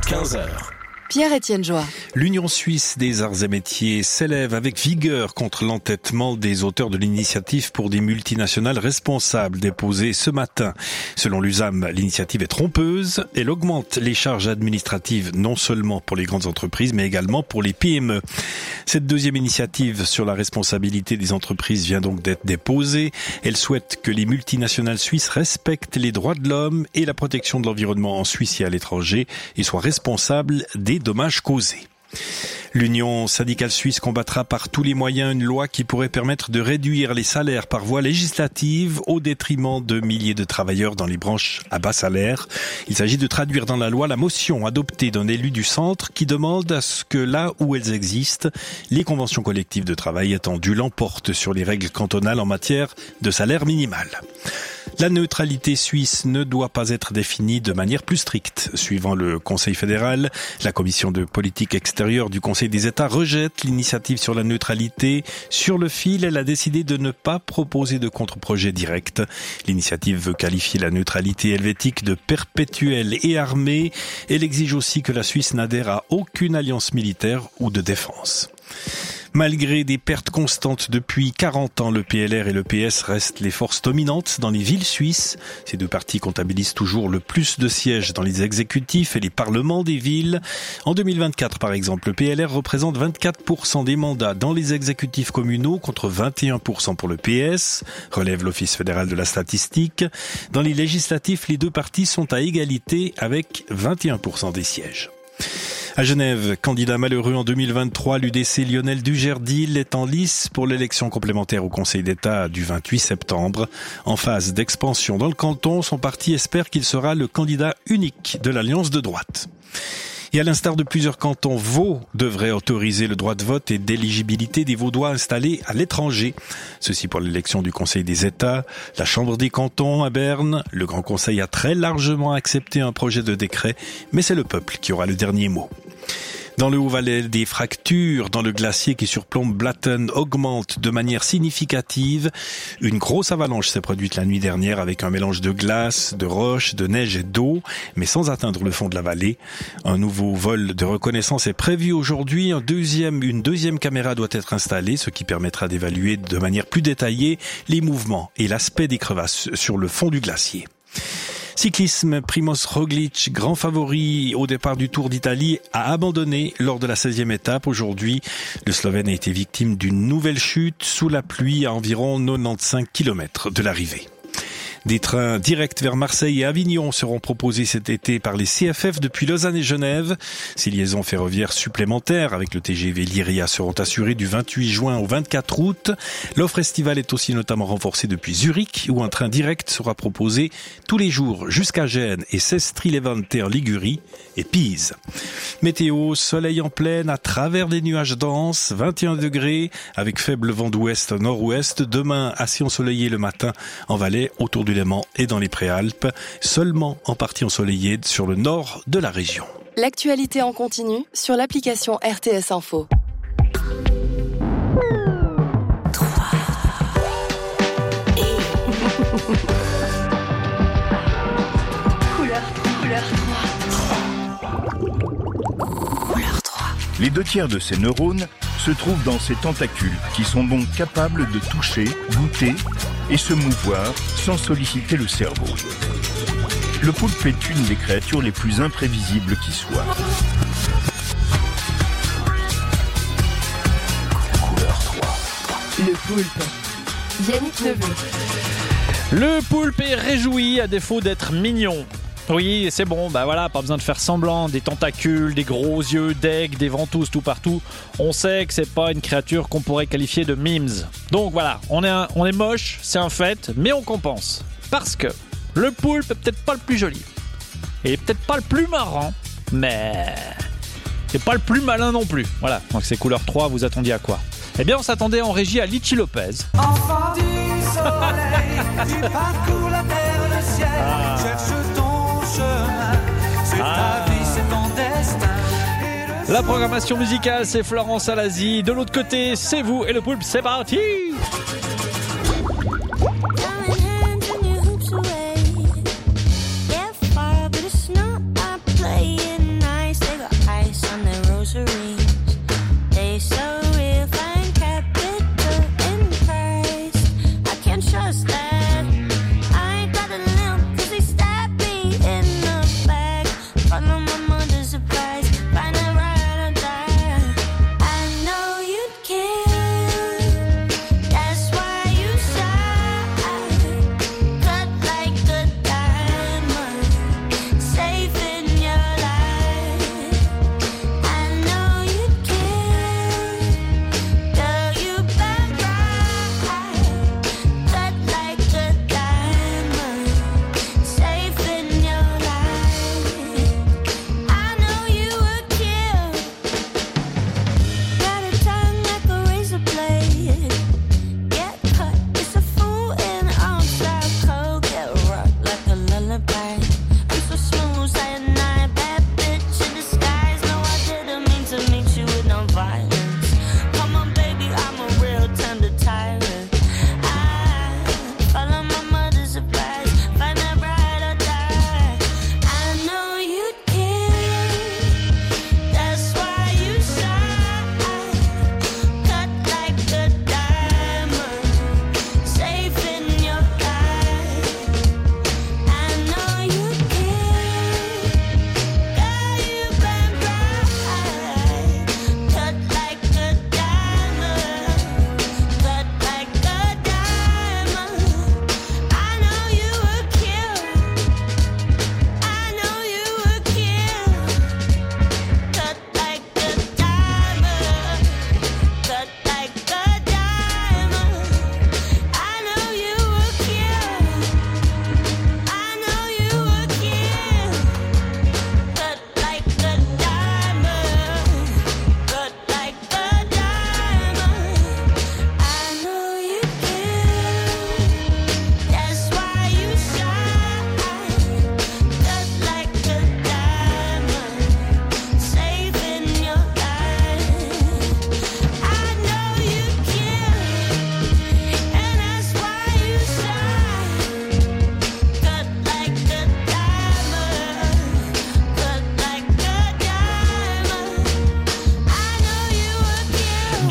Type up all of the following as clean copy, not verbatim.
15h. Pierre-Étienne Joie. L'Union suisse des arts et métiers s'élève avec vigueur contre l'entêtement des auteurs de l'initiative pour des multinationales responsables déposée ce matin. Selon l'USAM, l'initiative est trompeuse. Elle augmente les charges administratives non seulement pour les grandes entreprises mais également pour les PME. Cette deuxième initiative sur la responsabilité des entreprises vient donc d'être déposée. Elle souhaite que les multinationales suisses respectent les droits de l'homme et la protection de l'environnement en Suisse et à l'étranger et soient responsables des dommages causés. L'Union syndicale suisse combattra par tous les moyens une loi qui pourrait permettre de réduire les salaires par voie législative au détriment de milliers de travailleurs dans les branches à bas salaire. Il s'agit de traduire dans la loi la motion adoptée d'un élu du centre qui demande à ce que là où elles existent, les conventions collectives de travail étendues l'emportent sur les règles cantonales en matière de salaire minimal. La neutralité suisse ne doit pas être définie de manière plus stricte. Suivant le Conseil fédéral, la commission de politique extérieure du Conseil des États rejette l'initiative sur la neutralité. Sur le fil, elle a décidé de ne pas proposer de contre-projet direct. L'initiative veut qualifier la neutralité helvétique de perpétuelle et armée. Elle exige aussi que la Suisse n'adhère à aucune alliance militaire ou de défense. Malgré des pertes constantes depuis 40 ans, le PLR et le PS restent les forces dominantes dans les villes suisses. Ces deux partis comptabilisent toujours le plus de sièges dans les exécutifs et les parlements des villes. En 2024, par exemple, le PLR représente 24% des mandats dans les exécutifs communaux contre 21% pour le PS, relève l'Office fédéral de la statistique. Dans les législatifs, les deux partis sont à égalité avec 21% des sièges. À Genève, candidat malheureux en 2023, l'UDC Lionel Dugerdil est en lice pour l'élection complémentaire au Conseil d'État du 28 septembre. En phase d'expansion dans le canton, son parti espère qu'il sera le candidat unique de l'Alliance de droite. Et à l'instar de plusieurs cantons, Vaud devrait autoriser le droit de vote et d'éligibilité des Vaudois installés à l'étranger. Ceci pour l'élection du Conseil des États. La Chambre des cantons à Berne, le Grand Conseil a très largement accepté un projet de décret, mais c'est le peuple qui aura le dernier mot. Dans le Haut-Valais, des fractures dans le glacier qui surplombe Blatten augmentent de manière significative. Une grosse avalanche s'est produite la nuit dernière avec un mélange de glace, de roches, de neige et d'eau, mais sans atteindre le fond de la vallée. Un nouveau vol de reconnaissance est prévu aujourd'hui. Une deuxième caméra doit être installée, ce qui permettra d'évaluer de manière plus détaillée les mouvements et l'aspect des crevasses sur le fond du glacier. Cyclisme, Primož Roglič, grand favori au départ du Tour d'Italie, a abandonné lors de la 16e étape. Aujourd'hui, le Slovène a été victime d'une nouvelle chute sous la pluie à environ 95 km de l'arrivée. Des trains directs vers Marseille et Avignon seront proposés cet été par les CFF depuis Lausanne et Genève. Ces liaisons ferroviaires supplémentaires avec le TGV Lyria seront assurées du 28 juin au 24 août. L'offre estivale est aussi notamment renforcée depuis Zurich où un train direct sera proposé tous les jours jusqu'à Gênes et Sestri-Levante en Ligurie et Pise. Météo, soleil en pleine à travers des nuages denses, 21 degrés avec faible vent d'ouest à nord-ouest. Demain, assez ensoleillé le matin en Valais, autour du Léman et dans les Préalpes, seulement en partie ensoleillé sur le nord de la région. L'actualité en continu sur l'application RTS Info. Couleur 3. Les 2/3 de ces neurones se trouvent dans ces tentacules qui sont donc capables de toucher, goûter et se mouvoir sans solliciter le cerveau. Le poulpe est une des créatures les plus imprévisibles qui soient. Couleur 3. Le poulpe. Yannick Neveu. Le poulpe est réjoui à défaut d'être mignon. Oui, c'est bon, bah voilà, pas besoin de faire semblant, des tentacules, des gros yeux, d'aigle, des ventouses tout partout. On sait que c'est pas une créature qu'on pourrait qualifier de mimes. Donc voilà, on est moche, c'est un fait, mais on compense. Parce que le poulpe est peut-être pas le plus joli. Et peut-être pas le plus marrant, mais c'est pas le plus malin non plus. Voilà, donc c'est couleur 3, vous attendiez à quoi ? Eh bien, on s'attendait en régie à Litchi Lopez. Enfant du soleil, tu parcours la terre, le ciel, cherche ton chemin, c'est ta vie, c'est ton destin. La programmation musicale, c'est Florence Alazi. De l'autre côté, c'est vous et le poulpe, c'est parti! Nice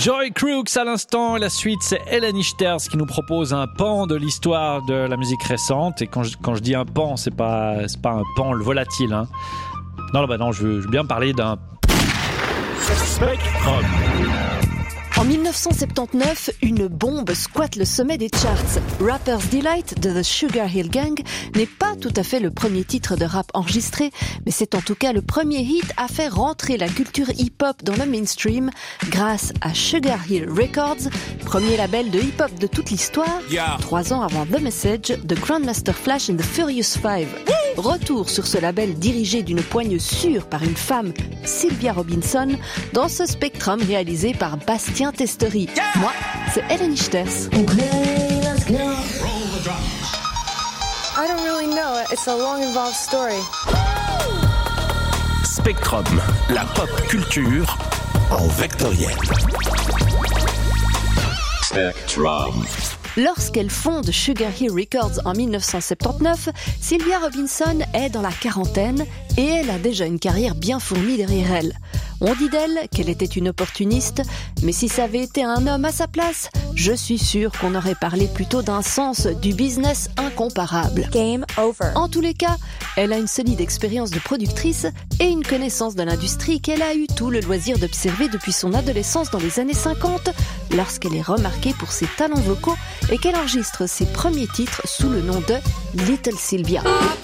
Joy Crooks à l'instant, la suite c'est Hélène Ichters qui nous propose un pan de l'histoire de la musique récente. Et quand je dis un pan, c'est pas un pan le volatile. Hein. Non, je veux bien parler d'un Spectrum. En 1979, une bombe squatte le sommet des charts. Rapper's Delight de The Sugar Hill Gang n'est pas tout à fait le premier titre de rap enregistré, mais c'est en tout cas le premier hit à faire rentrer la culture hip-hop dans le mainstream grâce à Sugar Hill Records, premier label de hip-hop de toute l'histoire, 3 ans avant The Message de Grandmaster Flash and the Furious Five. Retour sur ce label dirigé d'une poigne sûre par une femme, Sylvia Robinson, dans ce Spectrum réalisé par Bastien Testery. Moi, c'est Hélène Ichters. I don't really know. It's a long, involved story. Spectrum, la pop culture en vectoriel. Spectrum. Lorsqu'elle fonde Sugar Hill Records en 1979, Sylvia Robinson est dans la quarantaine et elle a déjà une carrière bien fournie derrière elle. On dit d'elle qu'elle était une opportuniste, mais si ça avait été un homme à sa place, je suis sûre qu'on aurait parlé plutôt d'un sens du business incomparable. Game over. En tous les cas, elle a une solide expérience de productrice et une connaissance de l'industrie qu'elle a eu tout le loisir d'observer depuis son adolescence dans les années 50, lorsqu'elle est remarquée pour ses talents vocaux et qu'elle enregistre ses premiers titres sous le nom de Little Sylvia.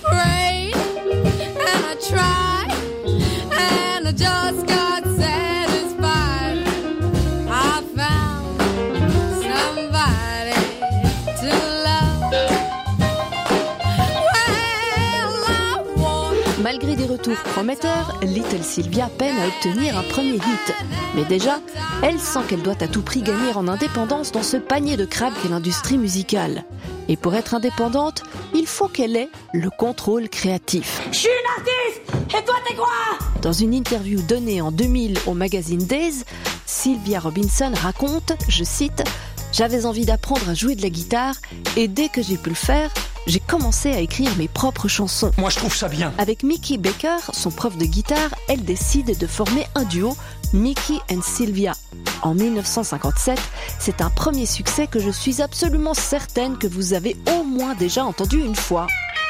Malgré des retours prometteurs, Little Sylvia peine à obtenir un premier hit. Mais déjà, elle sent qu'elle doit à tout prix gagner en indépendance dans ce panier de crabes qu'est l'industrie musicale. Et pour être indépendante, il faut qu'elle ait le contrôle créatif. Je suis une artiste. Et toi, t'es quoi? Dans une interview donnée en 2000 au magazine Days, Sylvia Robinson raconte, je cite, « J'avais envie d'apprendre à jouer de la guitare et dès que j'ai pu le faire, j'ai commencé à écrire mes propres chansons. » Moi, je trouve ça bien. Avec Mickey Baker, son prof de guitare, elle décide de former un duo, Mickey and Sylvia. En 1957, c'est un premier succès que je suis absolument certaine que vous avez au moins déjà entendu une fois.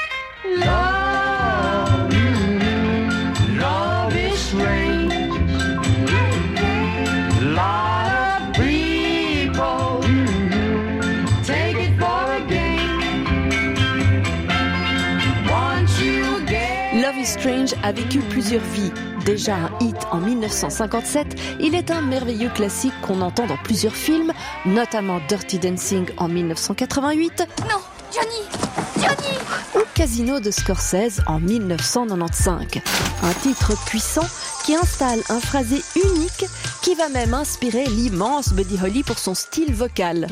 Love is strange. Lot of people take it for a game. Once you get Love is Strange a vécu plusieurs vies. Déjà un hit en 1957, il est un merveilleux classique qu'on entend dans plusieurs films, notamment Dirty Dancing en 1988. Non, Johnny. Ou Casino de Scorsese en 1995. Un titre puissant qui installe un phrasé unique qui va même inspirer l'immense Buddy Holly pour son style vocal.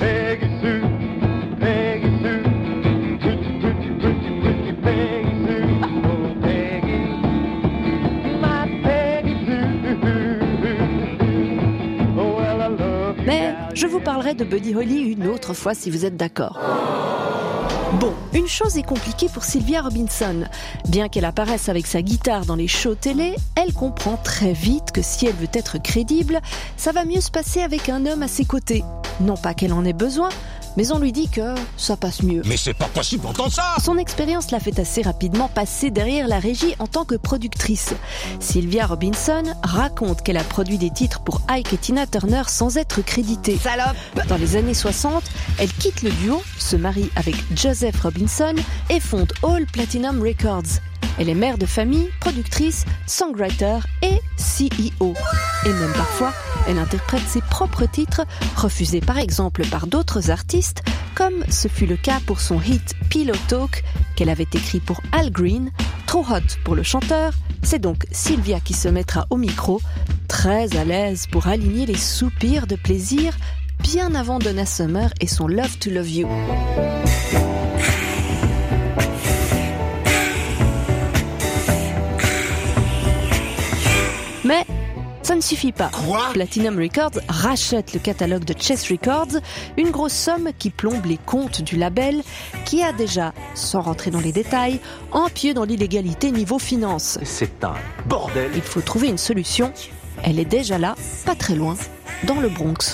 Mais je vous parlerai de Buddy Holly une autre fois si vous êtes d'accord. Bon, une chose est compliquée pour Sylvia Robinson. Bien qu'elle apparaisse avec sa guitare dans les shows télé, elle comprend très vite que si elle veut être crédible, ça va mieux se passer avec un homme à ses côtés. Non pas qu'elle en ait besoin, mais on lui dit que ça passe mieux. Mais c'est pas possible pourtant ça. Son expérience l'a fait assez rapidement passer derrière la régie en tant que productrice. Sylvia Robinson raconte qu'elle a produit des titres pour Ike et Tina Turner sans être créditée. Salope. Dans les années 60, elle quitte le duo, se marie avec Joseph Robinson et fonde All Platinum Records. Elle est mère de famille, productrice, songwriter et CEO. Et même parfois, elle interprète ses propres titres, refusés par exemple par d'autres artistes, comme ce fut le cas pour son hit Pillow Talk, qu'elle avait écrit pour Al Green, trop hot pour le chanteur. C'est donc Sylvia qui se mettra au micro, très à l'aise pour aligner les soupirs de plaisir, bien avant Donna Summer et son Love to Love You. Mais ça ne suffit pas. Platinum Records rachète le catalogue de Chess Records, une grosse somme qui plombe les comptes du label, qui a déjà, sans rentrer dans les détails, un pied dans l'illégalité niveau finance. C'est un bordel. Il faut trouver une solution, Elle est déjà là, pas très loin, dans le Bronx.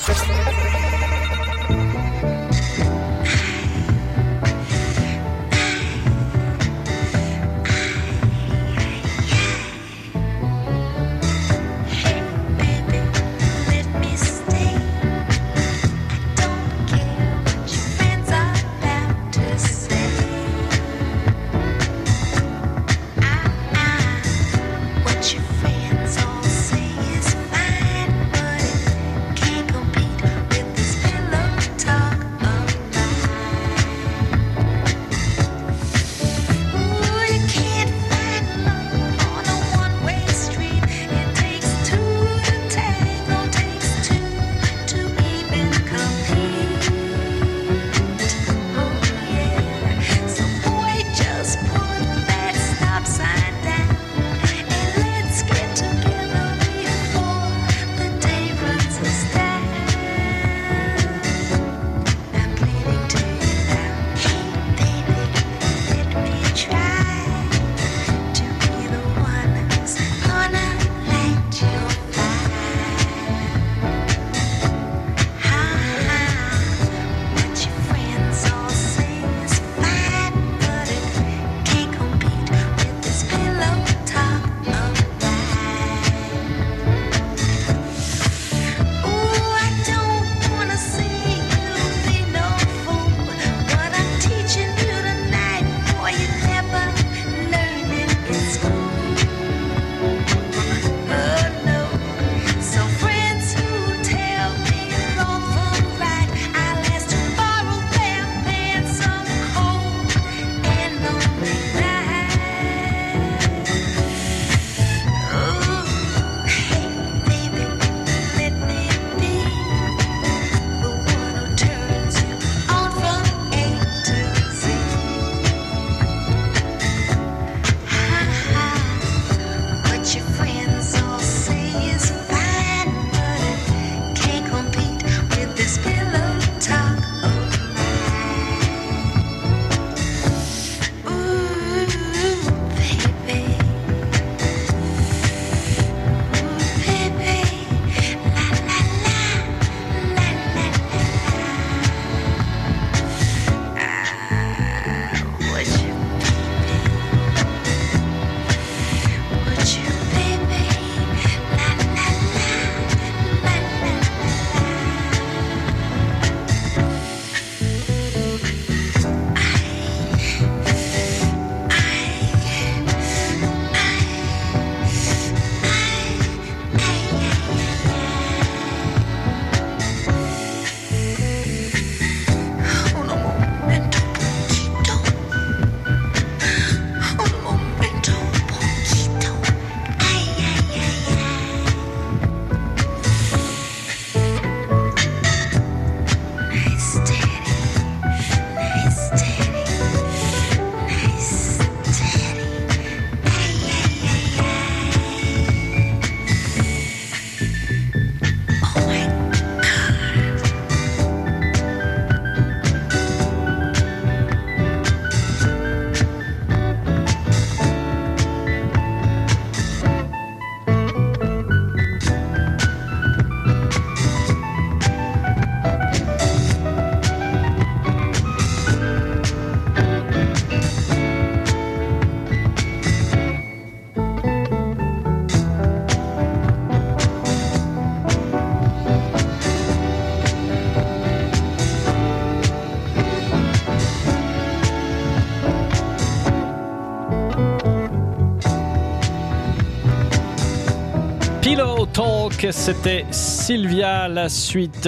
Pillow Talk, c'était Sylvia, la suite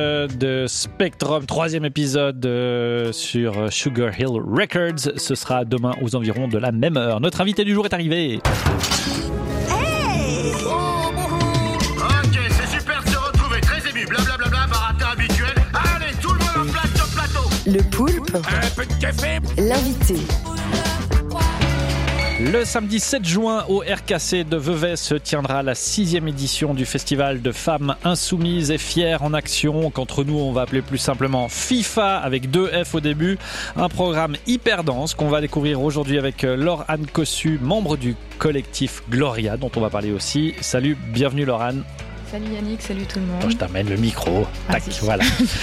de Spectrum, 3e épisode sur Sugar Hill Records. Ce sera demain aux environs de la même heure. Notre invité du jour est arrivé. Hey ok, c'est super de se retrouver, très ému, blablabla, baratin habituel. Allez, tout le monde en place sur le plateau. Le poulpe, Un peu de café. l'invité. Le samedi 7 juin au RKC de Vevey se tiendra la 6e édition du festival de femmes insoumises et fières en action, qu'entre nous on va appeler plus simplement FIFA avec 2 F au début. Un programme hyper dense qu'on va découvrir aujourd'hui avec Laure-Anne Cossu, membre du collectif Gloria, dont on va parler aussi. Salut, bienvenue Laure-Anne. Salut Yannick, salut tout le monde. Attends, je t'amène le micro. Tac, voilà.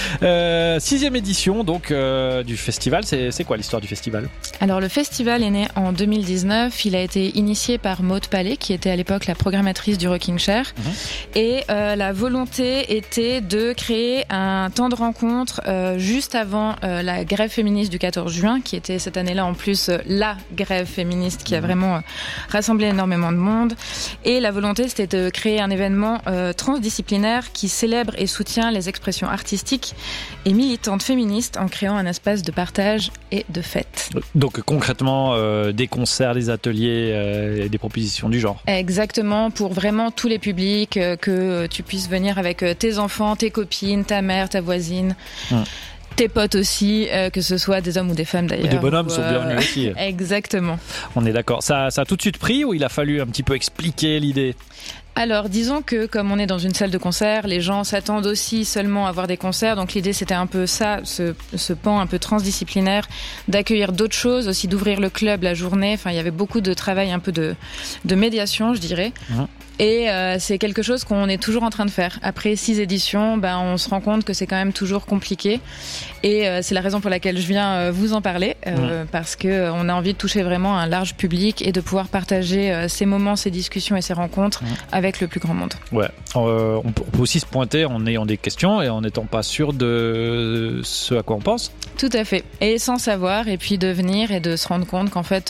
6e édition donc du festival. C'est quoi l'histoire du festival ? Alors le festival est né en 2019. Il a été initié par Maude Palais, qui était à l'époque la programmatrice du Rocking Chair. Et la volonté était de créer un temps de rencontre juste avant la grève féministe du 14 juin, qui était cette année-là en plus la grève féministe qui a vraiment rassemblé énormément de monde. Et la volonté, c'était de créer un événement transdisciplinaire qui célèbre et soutient les expressions artistiques et militantes féministes en créant un espace de partage et de fête. Donc concrètement, des concerts, des ateliers et des propositions du genre. Exactement, pour vraiment tous les publics, que tu puisses venir avec tes enfants, tes copines, ta mère, ta voisine. Tes potes aussi, que ce soit des hommes ou des femmes d'ailleurs. Des bonhommes sont bienvenus aussi. Exactement. On est d'accord. Ça a tout de suite pris ou il a fallu un petit peu expliquer l'idée ? Alors, disons que comme on est dans une salle de concert, les gens s'attendent aussi seulement à voir des concerts. Donc l'idée, c'était un peu ça, ce pan un peu transdisciplinaire, d'accueillir d'autres choses, aussi d'ouvrir le club la journée. Enfin, il y avait beaucoup de travail, un peu de médiation, je dirais. Et c'est quelque chose qu'on est toujours en train de faire. Après 6 éditions, on se rend compte que c'est quand même toujours compliqué. Et c'est la raison pour laquelle je viens vous en parler, parce que on a envie de toucher vraiment un large public et de pouvoir partager ces moments, ces discussions et ces rencontres avec le plus grand monde. Ouais. On peut aussi se pointer en ayant des questions et en n'étant pas sûr de ce à quoi on pense. Tout à fait. Et sans savoir, et puis de venir et de se rendre compte qu'en fait,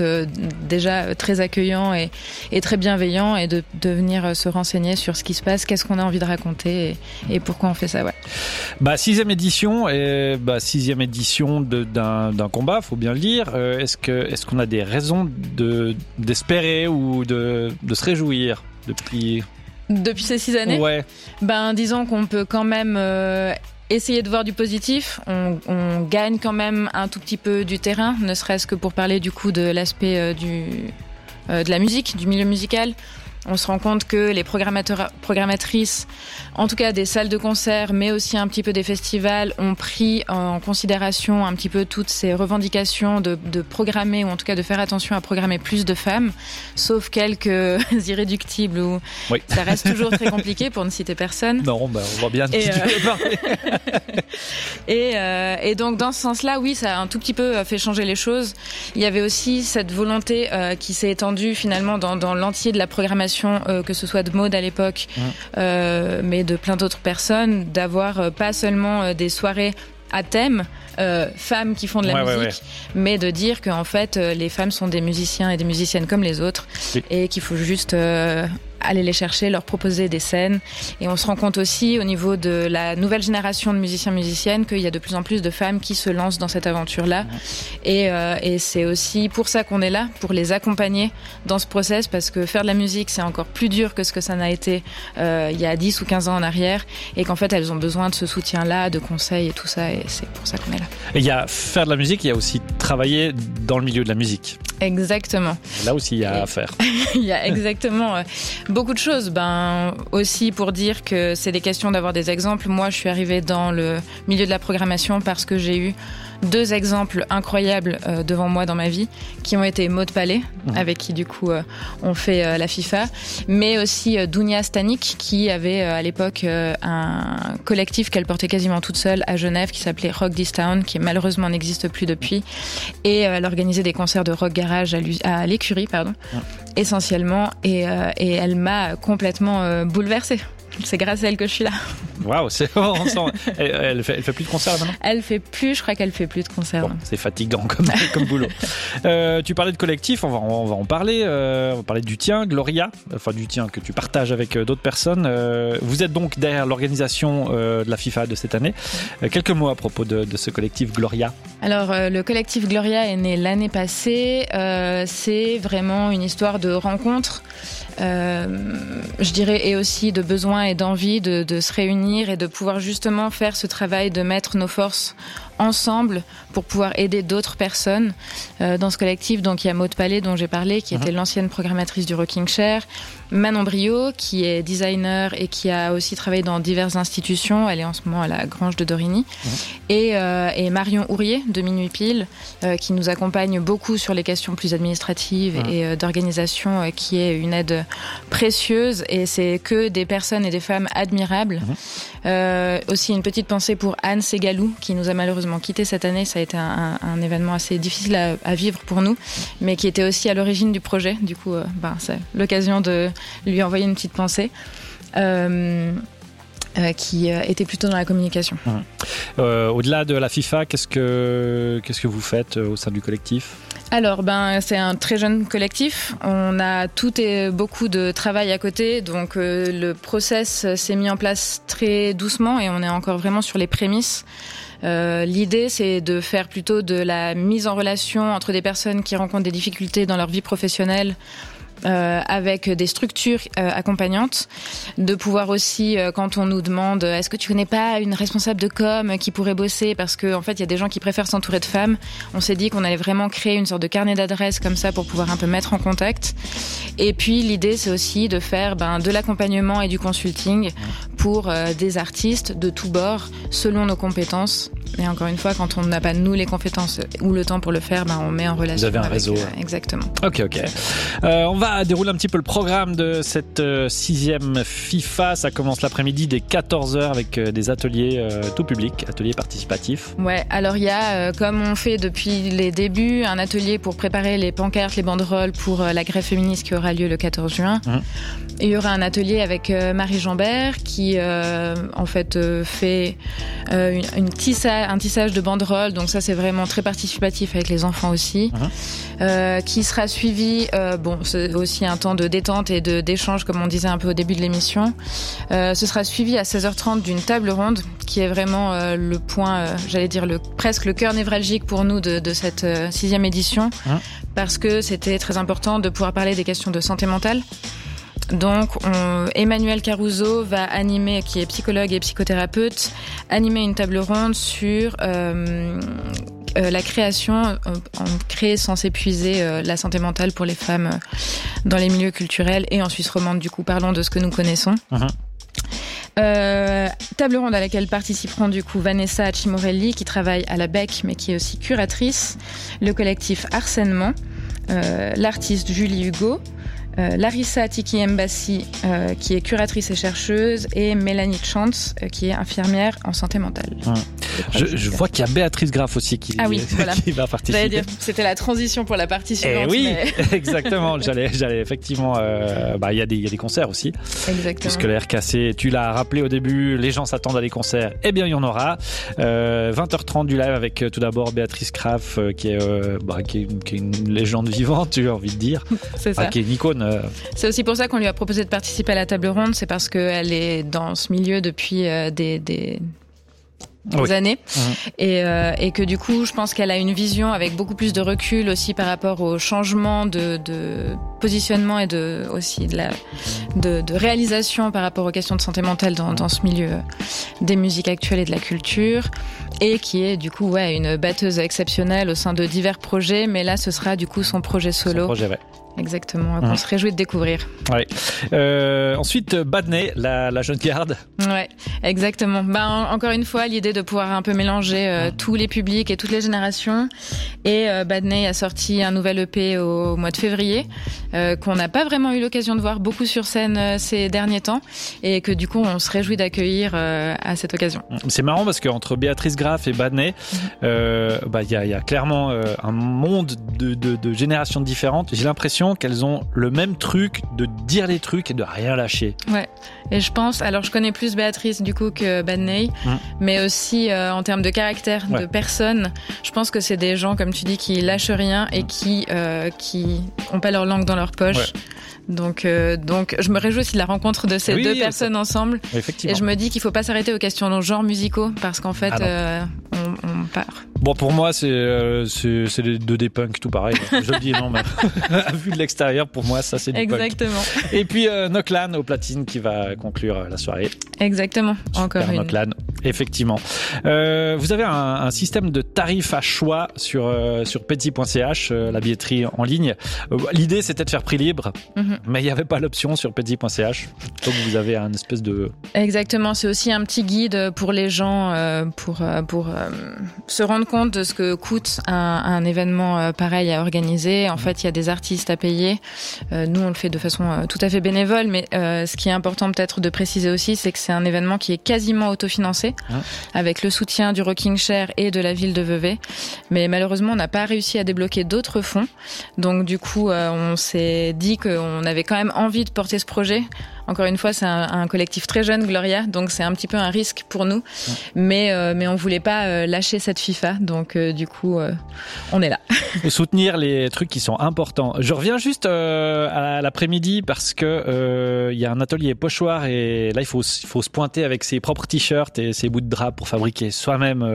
déjà très accueillant et très bienveillant, et de venir se renseigner sur ce qui se passe, qu'est-ce qu'on a envie de raconter et pourquoi on fait ça. Ouais. 6e édition et 6e édition d'un combat, faut bien le dire. Est-ce qu'on a des raisons d'espérer ou de se réjouir depuis ces 6 années? Ouais. Disons qu'on peut quand même essayer de voir du positif. On gagne quand même un tout petit peu du terrain, ne serait-ce que pour parler du coup de l'aspect de la musique, du milieu musical. On se rend compte que les programmatrices, en tout cas des salles de concert, mais aussi un petit peu des festivals, ont pris en considération un petit peu toutes ces revendications de programmer, ou en tout cas de faire attention à programmer plus de femmes, sauf quelques irréductibles où ça reste toujours très compliqué, pour ne citer personne. Non, on voit bien de qui tu veux parler. Et donc dans ce sens-là, oui, ça a un tout petit peu fait changer les choses. Il y avait aussi cette volonté qui s'est étendue finalement dans l'entier de la programmation, que ce soit de Maude à l'époque, mais de plein d'autres personnes, d'avoir pas seulement des soirées à thème femmes qui font de la musique, mais de dire qu'en fait les femmes sont des musiciens et des musiciennes comme les autres, et qu'il faut juste aller les chercher, leur proposer des scènes. Et on se rend compte aussi au niveau de la nouvelle génération de musiciens-musiciennes qu'il y a de plus en plus de femmes qui se lancent dans cette aventure-là. Et c'est aussi pour ça qu'on est là, pour les accompagner dans ce process, parce que faire de la musique, c'est encore plus dur que ce que ça n'a été il y a 10 ou 15 ans en arrière, et qu'en fait elles ont besoin de ce soutien-là, de conseils et tout ça, et c'est pour ça qu'on est là. Et il y a faire de la musique, il y a aussi travailler dans le milieu de la musique. Exactement. Là aussi, il y a à faire. Il y a exactement beaucoup de choses. Aussi pour dire que c'est des questions d'avoir des exemples. Moi, je suis arrivée dans le milieu de la programmation parce que j'ai eu 2 exemples incroyables devant moi dans ma vie, qui ont été Maude Palais, avec qui du coup on fait la FIFA, mais aussi Dounia Stanik, qui avait à l'époque un collectif qu'elle portait quasiment toute seule à Genève, qui s'appelait Rock This Town, qui malheureusement n'existe plus depuis, et elle organisait des concerts de rock garage à l'écurie, essentiellement, et elle m'a complètement bouleversée. C'est grâce à elle que je suis là. Waouh, c'est on sent. Elle fait plus de concerts maintenant ? Je crois qu'elle fait plus de concerts. Bon, c'est fatigant comme boulot. Tu parlais de collectif, on va en parler. On va parler du tien, Gloria, enfin du tien que tu partages avec d'autres personnes. Vous êtes donc derrière l'organisation de la FIFA de cette année. Quelques mots à propos de ce collectif Gloria. Alors, le collectif Gloria est né l'année passée. C'est vraiment une histoire de rencontre. Je dirais, et aussi de besoin et d'envie de se réunir et de pouvoir justement faire ce travail de mettre nos forces ensemble pour pouvoir aider d'autres personnes dans ce collectif. Donc il y a Maud Palais dont j'ai parlé, qui était l'ancienne programmatrice du Rocking Chair, Manon Brio qui est designer et qui a aussi travaillé dans diverses institutions, elle est en ce moment à la Grange de Dorigny, et Marion Ourier de Minuit Pile qui nous accompagne beaucoup sur les questions plus administratives et d'organisation, qui est une aide précieuse, et c'est que des personnes et des femmes admirables. Aussi une petite pensée pour Anne Ségalou qui nous a malheureusement quittés cette année. Ça a été un événement assez difficile à vivre pour nous, mais qui était aussi à l'origine du projet. Du coup, c'est l'occasion de lui envoyer une petite pensée. Qui était plutôt dans la communication. Au-delà de la FIFA, qu'est-ce que vous faites au sein du collectif ? Alors, c'est un très jeune collectif. On a tout et beaucoup de travail à côté, donc le process s'est mis en place très doucement et on est encore vraiment sur les prémices. L'idée, c'est de faire plutôt de la mise en relation entre des personnes qui rencontrent des difficultés dans leur vie professionnelle, avec des structures accompagnantes, de pouvoir aussi, quand on nous demande est-ce que tu connais pas une responsable de com qui pourrait bosser, parce que en fait il y a des gens qui préfèrent s'entourer de femmes, on s'est dit qu'on allait vraiment créer une sorte de carnet d'adresses comme ça pour pouvoir un peu mettre en contact. Et puis l'idée, c'est aussi de faire de l'accompagnement et du consulting pour des artistes de tous bords selon nos compétences. Et encore une fois, quand on n'a pas nous les compétences ou le temps pour le faire, on met en relation. Vous avez un réseau. Exactement. Ok. On va dérouler un petit peu le programme de cette 6e FIFA. Ça commence l'après-midi dès 14h avec des ateliers tout public, ateliers participatifs. Ouais, alors il y a, comme on fait depuis les débuts, un atelier pour préparer les pancartes, les banderoles pour la grève féministe qui aura lieu le 14 juin. Et il y aura un atelier avec Marie Jambert qui fait un tissage de banderoles, donc ça c'est vraiment très participatif avec les enfants aussi, qui sera suivi, c'est aussi un temps de détente et d'échange comme on disait un peu au début de l'émission. Ce sera suivi à 16h30 d'une table ronde qui est vraiment le point, presque le cœur névralgique pour nous de cette 6e édition, parce que c'était très important de pouvoir parler des questions de santé mentale. Donc, Emmanuel Caruso va animer, qui est psychologue et psychothérapeute, animer une table ronde sur la création, créer sans s'épuiser la santé mentale pour les femmes dans les milieux culturels et en Suisse romande. Du coup, parlons de ce que nous connaissons. Table ronde à laquelle participeront du coup Vanessa Cimorelli qui travaille à la BEC mais qui est aussi curatrice, le collectif Harcèlement, l'artiste Julie Hugo, Larissa Tiki Mbassi qui est curatrice et chercheuse, et Mélanie Chantz qui est infirmière en santé mentale. Je vois qu'il y a Béatrice Graff aussi qui va participer. Dire, c'était la transition pour la partie suivante. Oui, exactement. J'allais effectivement. Il y a des concerts aussi. Exactement. Puisque la RKC, tu l'as rappelé au début, les gens s'attendent à des concerts. Eh bien, il y en aura. 20h30 du live avec tout d'abord Béatrice Graff qui est une légende vivante, tu as envie de dire. C'est ça. Qui est une icône. C'est aussi pour ça qu'on lui a proposé de participer à la table ronde, c'est parce qu'elle est dans ce milieu depuis des années, et que du coup je pense qu'elle a une vision avec beaucoup plus de recul aussi par rapport au changement de positionnement et de réalisation par rapport aux questions de santé mentale dans ce milieu des musiques actuelles et de la culture, et qui est du coup une batteuse exceptionnelle au sein de divers projets, mais là ce sera du coup son projet solo. Exactement, qu'on se réjouit de découvrir. Ensuite, Badney, la jeune garde. Ouais, exactement. Encore une fois, l'idée de pouvoir un peu mélanger tous les publics et toutes les générations. Et Badney a sorti un nouvel EP au mois de février, qu'on n'a pas vraiment eu l'occasion de voir beaucoup sur scène ces derniers temps, et que du coup, on se réjouit d'accueillir à cette occasion. C'est marrant parce qu'entre Béatrice Graff et Badney, y a clairement un monde de générations différentes. J'ai l'impression qu'elles ont le même truc de dire les trucs et de rien lâcher. Ouais, et je pense, alors je connais plus Béatrice du coup que Badney, mais aussi en termes de caractère, de personnes, je pense que c'est des gens, comme tu dis, qui lâchent rien et qui ont pas leur langue dans leur poche. Donc, je me réjouis aussi de la rencontre de ces deux personnes ensemble. Et je me dis qu'il faut pas s'arrêter aux questions de genre musicaux, parce qu'en fait, on part. Bon, pour moi, c'est des 2D punk, tout pareil. Je le dis, non, mais vu de l'extérieur, pour moi, ça, c'est du punk. Exactement. Et puis, Noklan au platine qui va conclure la soirée. Exactement. Super, encore une Noklan. Effectivement. Vous avez un système de tarifs à choix sur petsy.ch, la billetterie en ligne. L'idée, c'était de faire prix libre, mais il n'y avait pas l'option sur petsy.ch. Donc, vous avez un espèce de... Exactement. C'est aussi un petit guide pour les gens pour se rendre compte de ce que coûte un événement pareil à organiser. En fait, il y a des artistes à payer. Nous, on le fait de façon tout à fait bénévole, mais ce qui est important peut-être de préciser aussi, c'est que c'est un événement qui est quasiment autofinancé, avec le soutien du Rocking Chair et de la ville de Vevey. Mais malheureusement, on n'a pas réussi à débloquer d'autres fonds. Donc du coup, on s'est dit qu'on avait quand même envie de porter ce projet. Encore une fois, c'est un collectif très jeune, Gloria, donc c'est un petit peu un risque pour nous. Mais on voulait pas lâcher cette FIFA, donc du coup, on est là. Et soutenir les trucs qui sont importants. Je reviens juste à l'après-midi parce que il y a un atelier pochoir et là il faut se pointer avec ses propres t-shirts et ses bouts de drap pour fabriquer soi-même.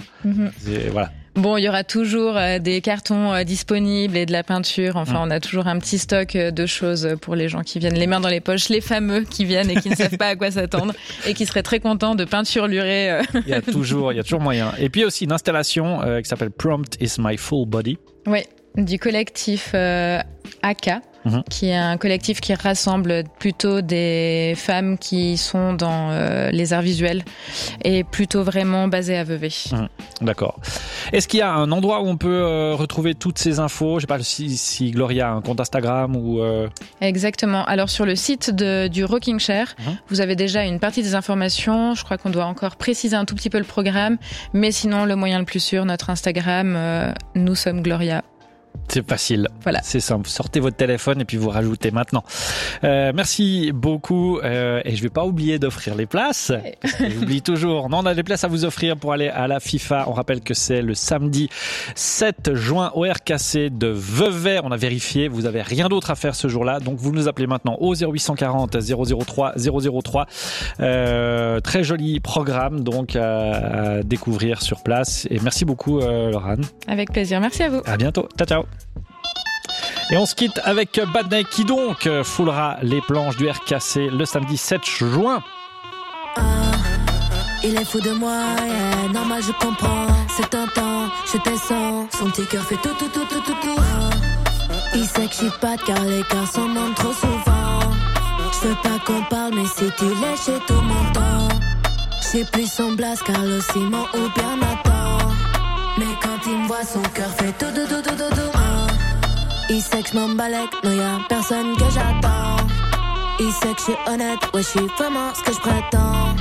Voilà. Bon, il y aura toujours des cartons disponibles et de la peinture. Enfin, on a toujours un petit stock de choses pour les gens qui viennent les mains dans les poches, les fameux qui viennent et qui ne savent pas à quoi s'attendre et qui seraient très contents de peinturlurer. Il y a toujours moyen. Et puis aussi une installation qui s'appelle Prompt is my full body. Oui, du collectif AK. Qui est un collectif qui rassemble plutôt des femmes qui sont dans les arts visuels et plutôt vraiment basé à Vevey. D'accord. Est-ce qu'il y a un endroit où on peut retrouver toutes ces infos ? Je sais pas si Gloria a un compte Instagram ou... Exactement. Alors sur le site du Rocking Chair, vous avez déjà une partie des informations. Je crois qu'on doit encore préciser un tout petit peu le programme. Mais sinon, le moyen le plus sûr, notre Instagram, nous sommes Gloria. C'est facile, voilà. C'est simple. Sortez votre téléphone et puis vous rajoutez maintenant. Merci beaucoup et je vais pas oublier d'offrir les places. J'oublie toujours. Non, on a des places à vous offrir pour aller à la FIFA. On rappelle que c'est le samedi 7 juin au RKC de Vevey. On a vérifié, vous avez rien d'autre à faire ce jour-là. Donc vous nous appelez maintenant au 0840 003 003. Très joli programme donc à découvrir sur place. Et merci beaucoup Laurane. Avec plaisir, merci à vous. À bientôt. Ciao. Et on se quitte avec Badney qui donc foulera les planches du RKC le samedi 7 juin. Il est fou de moi, yeah, normal je comprends. C'est tentant, je descends. Son petit cœur fait tout. Il sait que je suis pas de car les garçons mentent trop souvent. Je veux pas qu'on parle mais si tu lèches j'ai tout mon temps. J'ai plus son blast Carlos Simon ou bien Nathan. Mais quand il me voit son cœur fait tout. Il sait que je m'embalèque, non y'a personne que j'attends. Il sait que je suis honnête, ouais je suis vraiment ce que je prétends.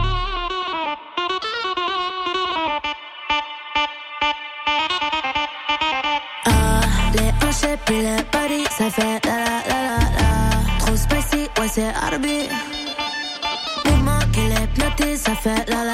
Les hanches puis les body, ça fait la. Trop spicy, ouais c'est RB. Mouvement qui l'hypnotise, ça fait la.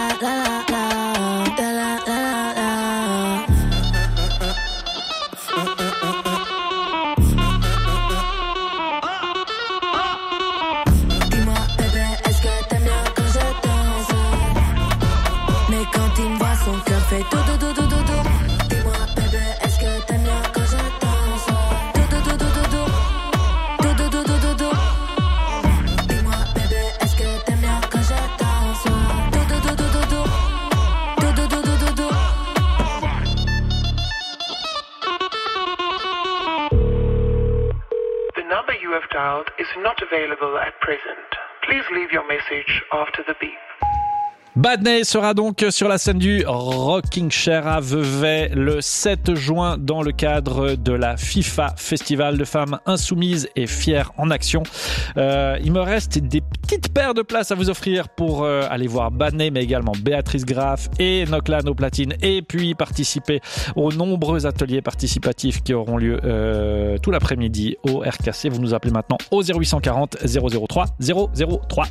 Is not available at present. Please leave your message after the beep. Badney sera donc sur la scène du Rocking Chair à Vevey le 7 juin dans le cadre de la FIFA, Festival de femmes insoumises et fières en action. Il me reste des petites paires de places à vous offrir pour aller voir Badney, mais également Béatrice Graff et Noclan au platine, et puis participer aux nombreux ateliers participatifs qui auront lieu tout l'après-midi au RKC. Vous nous appelez maintenant au 0840 003 003.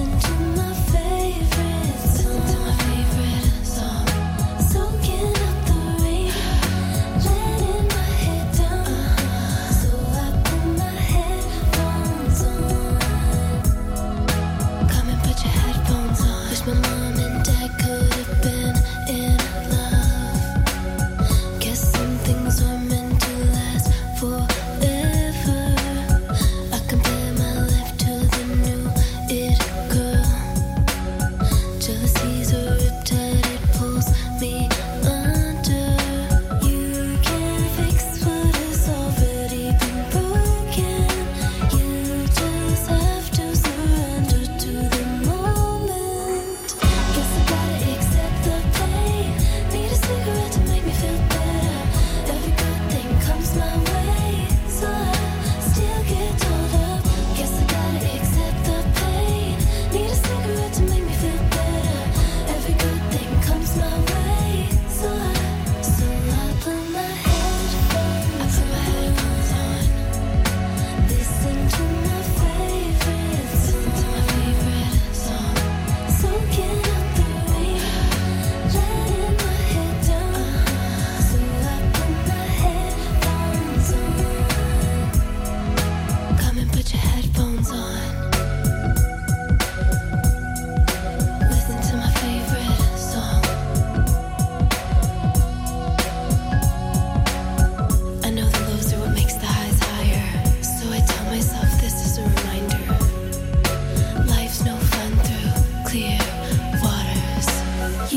Soaking up the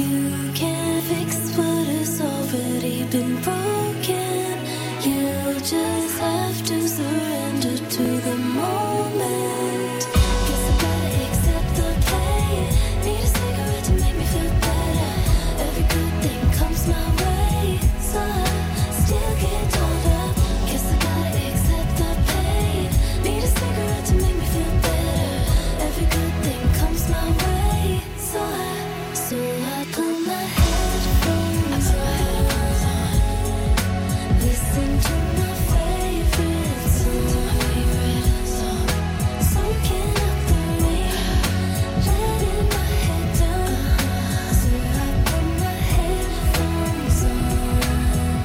You can't fix what has already been broken. You just have to surrender to the moment. Guess I gotta accept the pain. Need a cigarette to make me feel better. Every good thing comes my way, so I still get told up. Guess I gotta accept the pain. Need a cigarette to make me feel better. Every good thing comes my way, so I put my headphones on. Listen to my favorite song. Soaking up the rain, letting my head down. So I put my headphones on.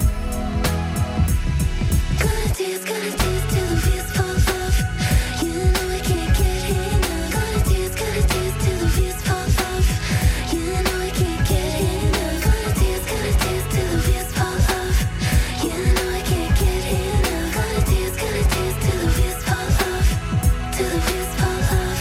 Gonna dance till the wheels fall off. You know I can't get enough. Gonna dance till the wheels fall off. You know I can't get enough. Gonna dance till the wheels fall off. You know I can't get enough. Gonna dance till the wheels fall off. Till the wheels fall off.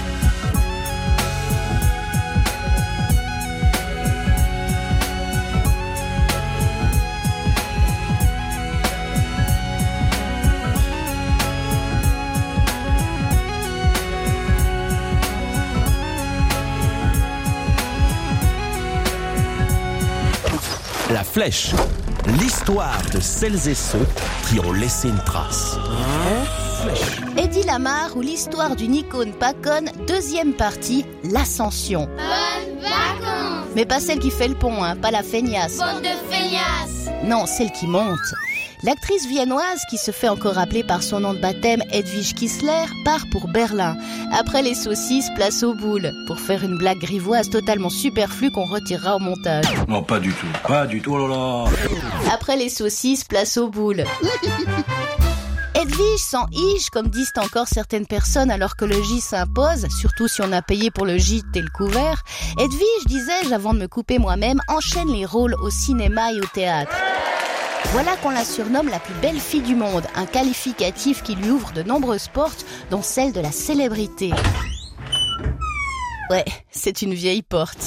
La Flèche, l'histoire de celles et ceux qui ont laissé une trace. Eddie Lamar ou l'histoire d'une icône pas conne, deuxième partie, l'ascension. Bonnes vacances. Mais pas celle qui fait le pont, hein, pas la feignasse. Bande de feignasses. Non, celle qui monte. L'actrice viennoise, qui se fait encore appeler par son nom de baptême Hedwig Kissler, part pour Berlin. Après les saucisses, place aux boules. Pour faire une blague grivoise totalement superflue qu'on retirera au montage. Non, pas du tout, oh là là. Après les saucisses, place aux boules. Hedwig sans Ige, comme disent encore certaines personnes alors que le J s'impose, surtout si on a payé pour le gîte et le couvert. Hedwig, disais-je avant de me couper moi-même, enchaîne les rôles au cinéma et au théâtre. Voilà qu'on la surnomme la plus belle fille du monde, un qualificatif qui lui ouvre de nombreuses portes, dont celle de la célébrité. Ouais, c'est une vieille porte.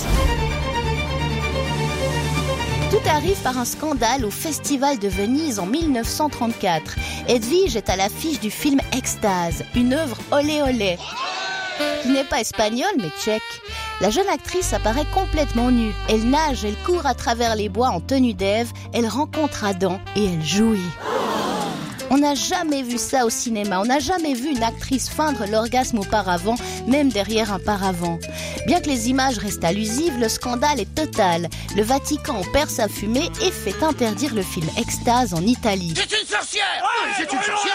Tout arrive par un scandale au Festival de Venise en 1934. Hedwig est à l'affiche du film Extase, une œuvre olé olé, qui n'est pas espagnole mais tchèque. La jeune actrice apparaît complètement nue. Elle nage, elle court à travers les bois en tenue d'Ève, elle rencontre Adam et elle jouit. On n'a jamais vu ça au cinéma, on n'a jamais vu une actrice feindre l'orgasme auparavant, même derrière un paravent. Bien que les images restent allusives, le scandale est total. Le Vatican perd sa fumée et fait interdire le film Extase en Italie. C'est une sorcière. C'est une sorcière.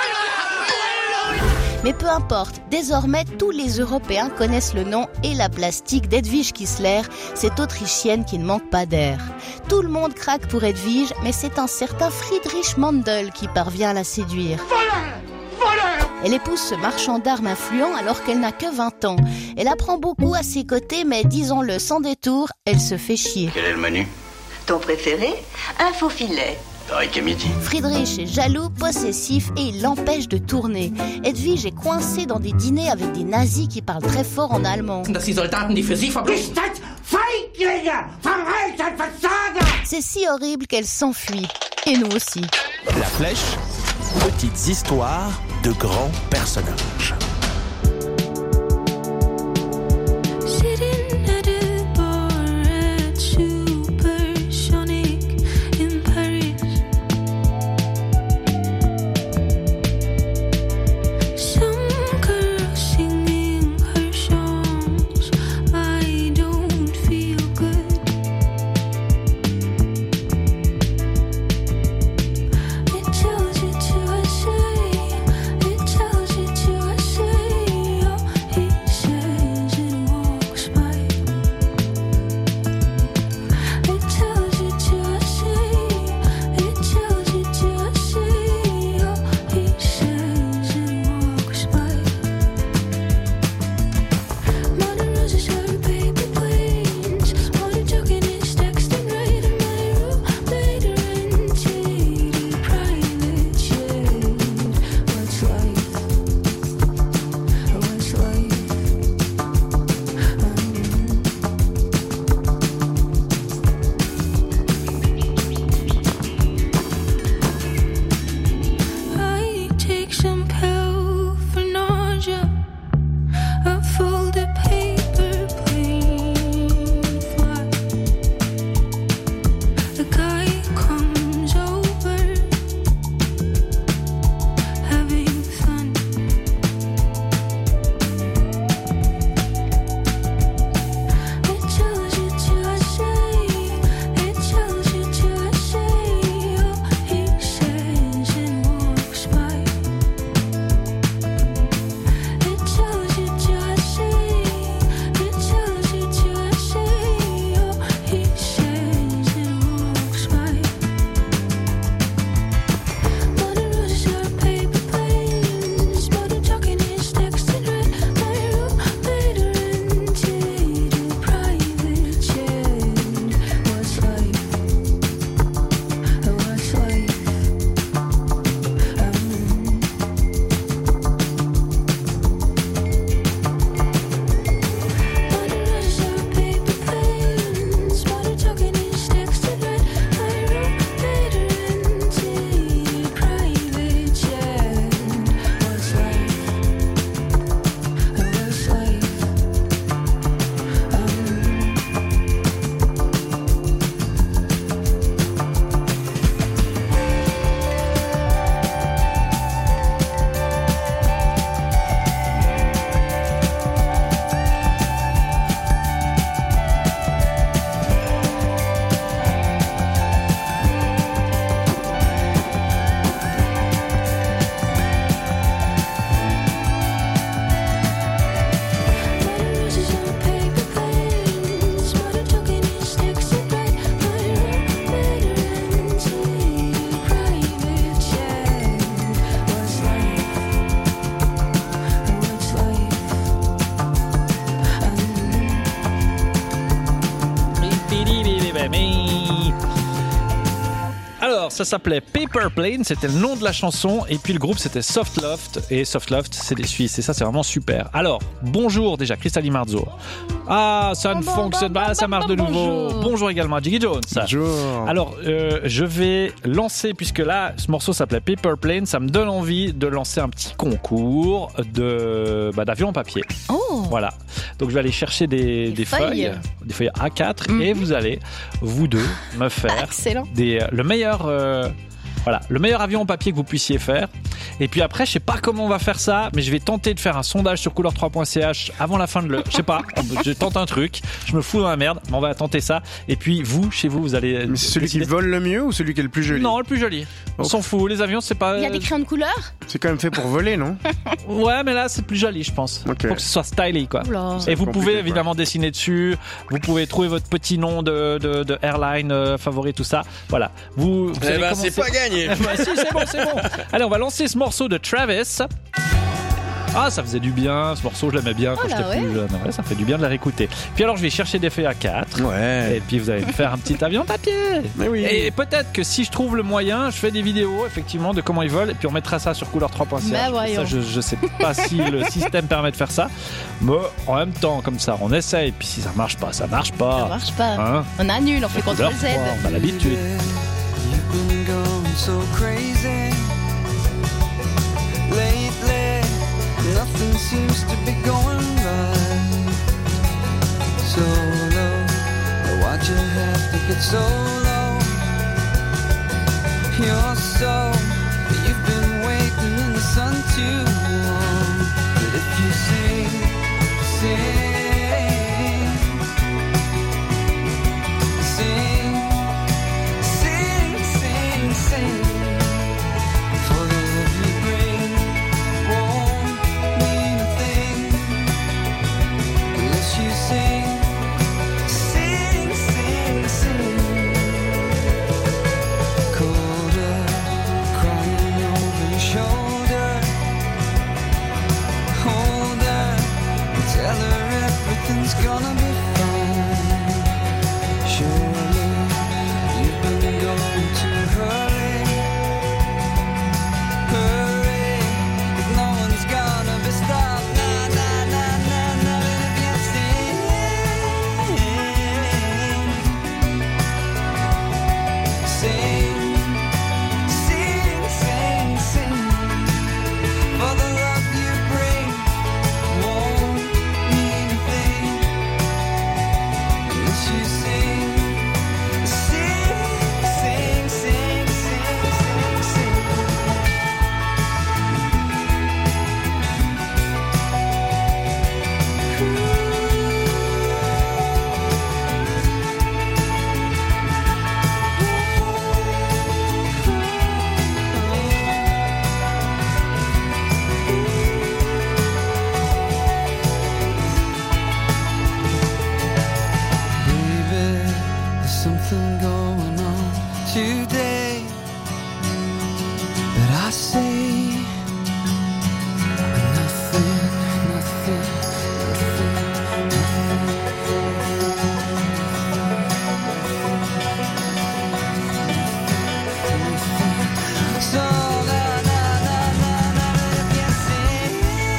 Mais peu importe, désormais tous les Européens connaissent le nom et la plastique d'Edwige Kissler, cette Autrichienne qui ne manque pas d'air. Tout le monde craque pour Hedwig, mais c'est un certain Friedrich Mandel qui parvient à la séduire. Elle épouse ce marchand d'armes influent alors qu'elle n'a que 20 ans. Elle apprend beaucoup à ses côtés, mais disons-le sans détour, elle se fait chier. Quel est le menu? Ton préféré? Un faux filet. Pareil qu'à midi. Friedrich est jaloux, possessif et il l'empêche de tourner. Hedwig est coincée dans des dîners avec des nazis qui parlent très fort en allemand. C'est si horrible qu'elle s'enfuit. Et nous aussi. La Flèche, petites histoires de grands personnages. It tells you to a shame. mais... Alors, ça s'appelait Paper Plane, c'était le nom de la chanson, et puis le groupe c'était Soft Loft, et Soft Loft c'est des Suisses, et ça c'est vraiment super. Alors, bonjour déjà, Cristal Marzo. Ah, ça ne fonctionne pas, ça marche de nouveau. Bonjour également à Jiggy Jones. Bonjour. Alors, je vais lancer, puisque là, ce morceau s'appelait Paper Plane, ça me donne envie de lancer un petit concours d'avion en papier. Oh. Voilà. Donc je vais aller chercher des feuilles A4, et vous allez, vous deux, me faire le meilleur avion en papier que vous puissiez faire. Et puis après, je sais pas comment on va faire ça, mais je vais tenter de faire un sondage sur couleur3.ch avant la fin de l'heure. Je sais pas, je tente un truc, je me fous dans la merde, mais on va tenter ça. Et puis vous, chez vous allez... Mais c'est celui qui vole le mieux ou celui qui est le plus joli? Non, le plus joli. On s'en fout, les avions, c'est pas... Il y a des crayons de couleur? C'est quand même fait pour voler, non? Ouais, mais là, c'est plus joli, je pense. Okay. Faut que ce soit stylé, quoi. Oula. Et vous pouvez évidemment dessiner dessus, vous pouvez trouver votre petit nom de airline favori, tout ça. Voilà. Vous allez commencer... c'est pas gagné. Si, c'est bon. Allez, on va lancer ce morceau de Travis. Ah, ça faisait du bien, ce morceau, je l'aimais bien quand j'étais plus jeune. Ouais, ça fait du bien de la réécouter. Puis alors, je vais chercher des feuilles A4. Ouais. Et puis, vous allez me faire un petit avion en papier. Mais oui. Et peut-être que si je trouve le moyen, je fais des vidéos, effectivement, de comment ils volent. Et puis, on mettra ça sur couleur3.ch. Ça, je sais pas si le système permet de faire ça. Mais en même temps, comme ça, on essaye. Puis, si ça marche pas, ça marche pas. Ça marche pas. Hein? On annule, on fait CTRL Z. On a l'habitude. So crazy lately, nothing seems to be going right. So low, why'd you have to get so low? You're so, you've been waiting in the sun too long. But if you sing, for the love you bring won't mean a thing unless you sing. Colder, crying over your shoulder. Hold her and tell her everything's gonna be fine. Surely you've been going too early. Hurry, 'cause no one's gonna be stopped. Na na na na na. And if you sing, for the love you bring won't mean a thing unless you sing. Something going on today, but I say nothing. So na na na na na, if you sing,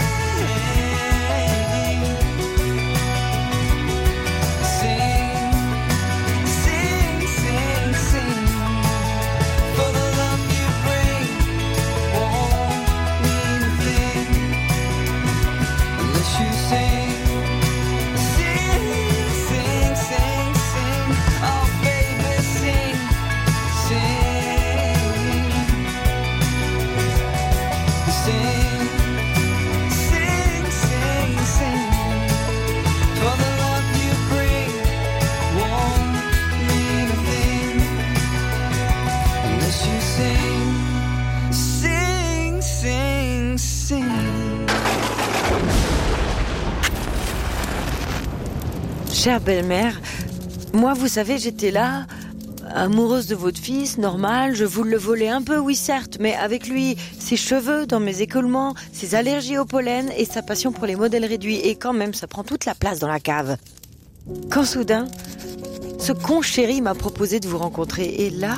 for the love you bring won't mean a thing unless you sing. Oh baby, sing. For the love you bring won't mean a thing unless you sing. Chère belle-mère, moi, vous savez, j'étais là, amoureuse de votre fils, normal, je vous le volais un peu, oui certes, mais avec lui, ses cheveux dans mes écoulements, ses allergies au pollen et sa passion pour les modèles réduits, et quand même, ça prend toute la place dans la cave. Quand soudain, ce con chéri m'a proposé de vous rencontrer. Et là,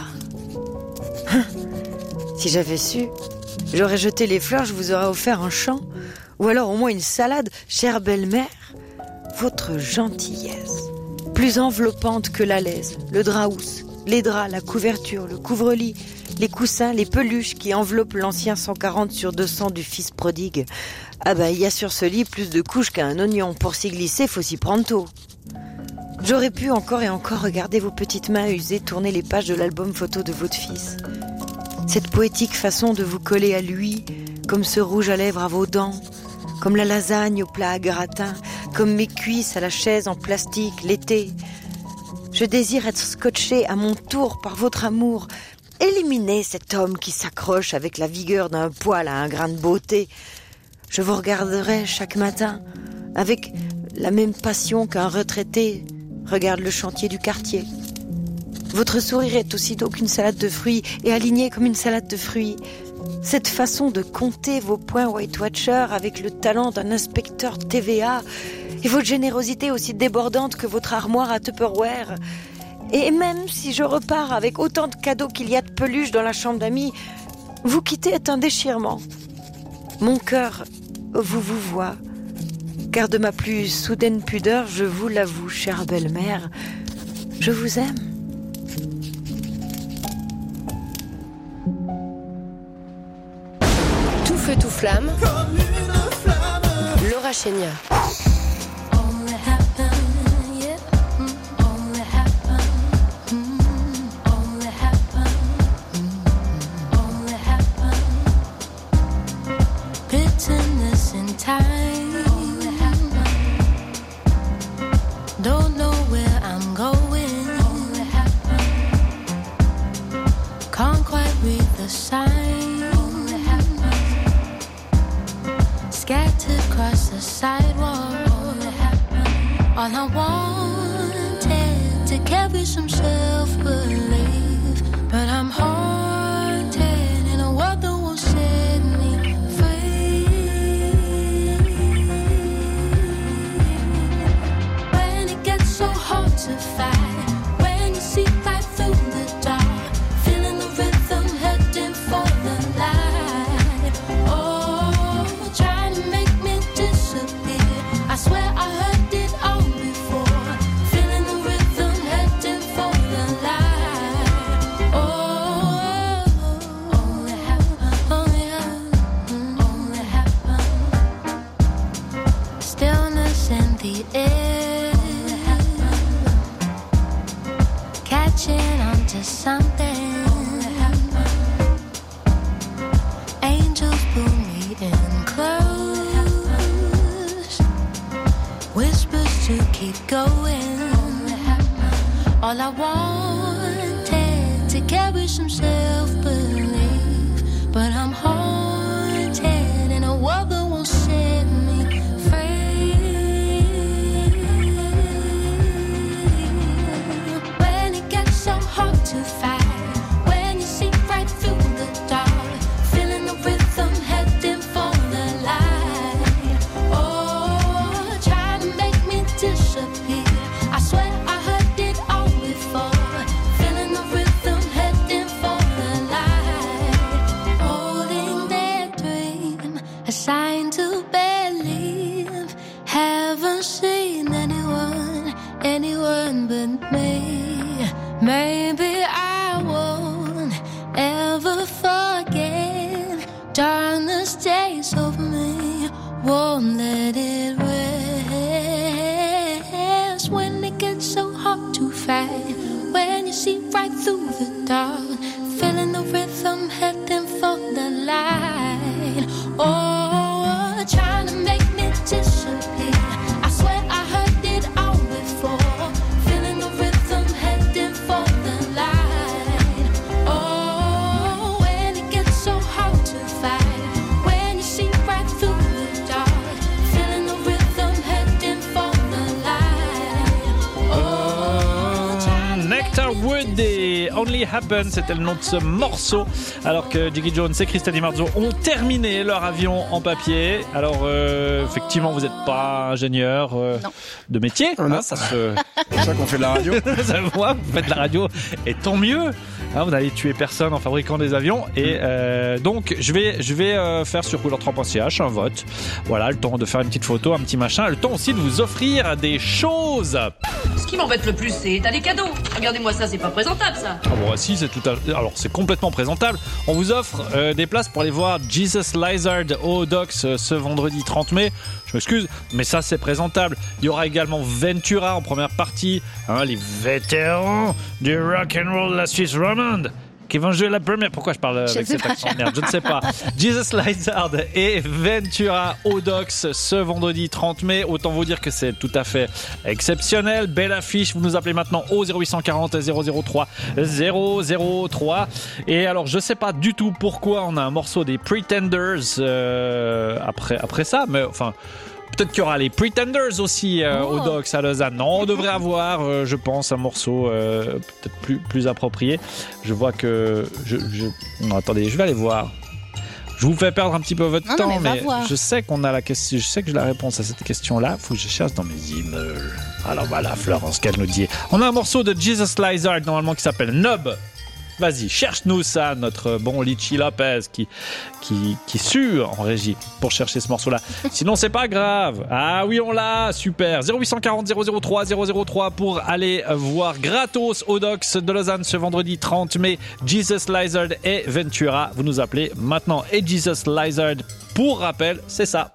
si j'avais su, j'aurais jeté les fleurs, je vous aurais offert un champ. Ou alors au moins une salade, chère belle-mère. Votre gentillesse, plus enveloppante que la laise, le drap housse, les draps, la couverture, le couvre-lit, les coussins, les peluches qui enveloppent l'ancien 140/200 du fils prodigue. Ah bah, il y a sur ce lit plus de couches qu'un oignon. Pour s'y glisser, faut s'y prendre tôt. J'aurais pu encore et encore regarder vos petites mains usées tourner les pages de l'album photo de votre fils. Cette poétique façon de vous coller à lui, comme ce rouge à lèvres à vos dents, comme la lasagne au plat à gratin, comme mes cuisses à la chaise en plastique l'été. Je désire être scotché à mon tour par votre amour. Éliminez cet homme qui s'accroche avec la vigueur d'un poil à un grain de beauté. Je vous regarderai chaque matin avec la même passion qu'un retraité regarde le chantier du quartier. Votre sourire est aussitôt qu'une salade de fruits et aligné comme une salade de fruits. Cette façon de compter vos points White Watcher avec le talent d'un inspecteur TVA et votre générosité aussi débordante que votre armoire à Tupperware. Et même si je repars avec autant de cadeaux qu'il y a de peluches dans la chambre d'amis, vous quitter est un déchirement. Mon cœur vous voit, car de ma plus soudaine pudeur, je vous l'avoue, chère belle-mère, je vous aime. Tout feu, tout flamme. Comme une flamme. Laura Chénia. Don't know where I'm going. Can't quite read the sign. Scattered across the sidewalk. All I wanted to carry some self-belief, but I'm haunted in a world that won't set me free. When it gets so hard to fight, when you see right through the dark, feeling the rhythm heading for the light. Oh, trying to make me disappear. I swear I heard it all before. Feeling the rhythm heading for the light. Oh, only heaven, only heaven. Stillness in the air, catching on to something. Angels pull me in close, whispers to keep going. All I wanted to carry some self-belief, but I'm haunted in a world that won't set me free. When it gets so hard to fight, when you see right through the dark, feeling the rhythm heading for the light. Oh, trying to make me disappear. I swear I heard it all before. Feeling the rhythm heading for the light. Holding their dream, a sign to believe. Haven't seen anyone but me. Maybe I won't ever forget. Darkness stays over me, won't let it rest. When it gets so hard to fight, when you see right through the dark, feeling the rhythm heading for the light. Oh, trying to make me disappear. I swear I heard it all before. Feeling the rhythm heading for the light. Oh, when it gets so hard to fight, when you see right through the dark, feeling the rhythm heading for the light. Oh, trying to make Wood et Only Happen, c'était le nom de ce morceau. Alors que Jiggy Jones et Christa Di Marzo ont terminé leur avion en papier. Alors, effectivement, vous n'êtes pas ingénieur de métier. Hein, ça se... C'est pour ça qu'on fait de la radio. Ça voit, vous faites de la radio et tant mieux. Hein, vous n'allez tuer personne en fabriquant des avions. Et donc, je vais faire sur couleur3.ch un vote. Voilà, le temps de faire une petite photo, un petit machin. Le temps aussi de vous offrir des choses. Ce qui m'embête le plus, c'est t'as des cadeaux. Regardez-moi ça, c'est pas présentable ça. Ah bon, si, c'est alors c'est complètement présentable. On vous offre des places pour aller voir Jesus Lizard au Docks ce vendredi 30 mai. Je m'excuse, mais ça c'est présentable. Il y aura également Ventura en première partie, hein, les vétérans du rock and roll de la Suisse romande qui vont jouer la première. Pourquoi je parle avec cet accent? Merde, je ne sais pas. Jesus Lizard et Ventura au Docks ce vendredi 30 mai. Autant vous dire que c'est tout à fait exceptionnel. Belle affiche. Vous nous appelez maintenant au 0840 003 003. Et alors, je ne sais pas du tout pourquoi on a un morceau des Pretenders après ça, mais enfin... Peut-être qu'il y aura les Pretenders aussi au Docks à Lausanne. Non, on devrait avoir, je pense, un morceau peut-être plus approprié. Je vois que... Non, attendez, je vais aller voir. Je vous fais perdre un petit peu votre temps, mais je sais qu'on a la question. Je sais que j'ai la réponse à cette question-là. Faut que je cherche dans mes emails. Alors voilà, Florence Canoudier. On a un morceau de Jesus Lizard, normalement, qui s'appelle Nub. Vas-y, cherche-nous ça, notre bon Litchi Lopez qui sue en régie pour chercher ce morceau-là. Sinon, c'est pas grave. Ah oui, on l'a, super. 0840 003 003 pour aller voir gratos au Docks de Lausanne ce vendredi 30 mai. Jesus Lizard et Ventura. Vous nous appelez maintenant. Et Jesus Lizard, pour rappel, c'est ça.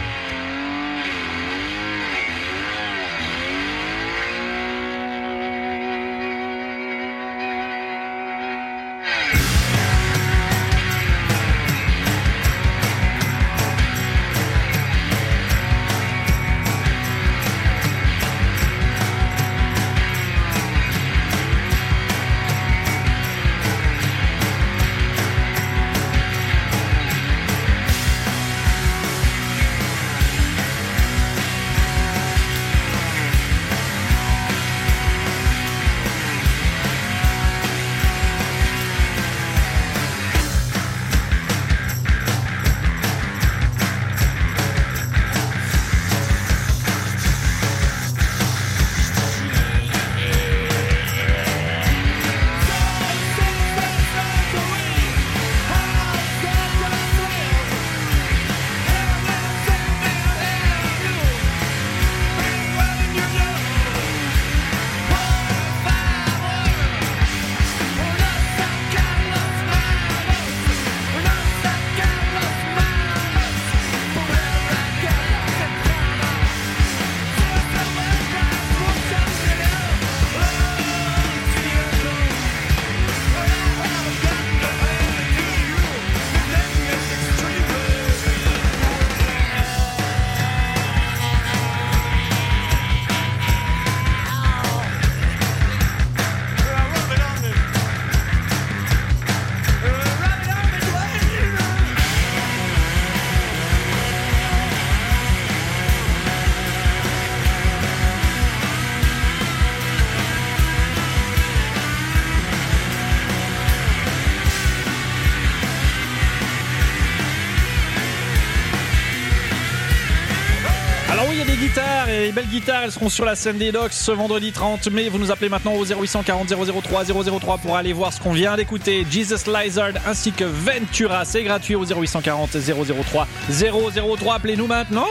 Les belles guitares, elles seront sur la scène des Docks ce vendredi 30 mai. Vous nous appelez maintenant au 0840 003 003 pour aller voir ce qu'on vient d'écouter. Jesus Lizard ainsi que Ventura. C'est gratuit au 0840 003 003. Appelez-nous maintenant.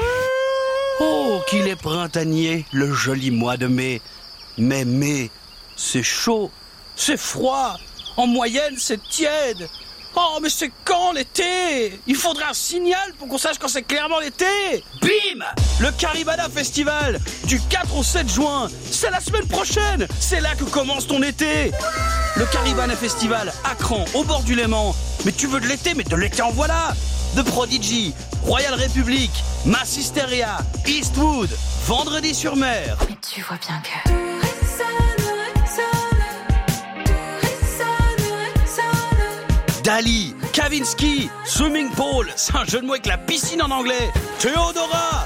Oh, qu'il est printanier, le joli mois de mai. Mais mai, c'est chaud, c'est froid. En moyenne, c'est tiède. Oh, mais c'est quand l'été? Il faudrait un signal pour qu'on sache quand c'est clairement l'été. Bim! Le Caribana Festival, du 4 au 7 juin. C'est la semaine prochaine. C'est là que commence ton été. Le Caribana Festival, à Cran, au bord du Léman. Mais tu veux de l'été, mais de l'été en voilà. The Prodigy, Royal Republic, Mass Hysteria, Eastwood, Vendredi-sur-Mer. Mais tu vois bien que... Dali, Kavinsky, Swimming Pool, c'est un jeu de mots avec la piscine en anglais. Theodora.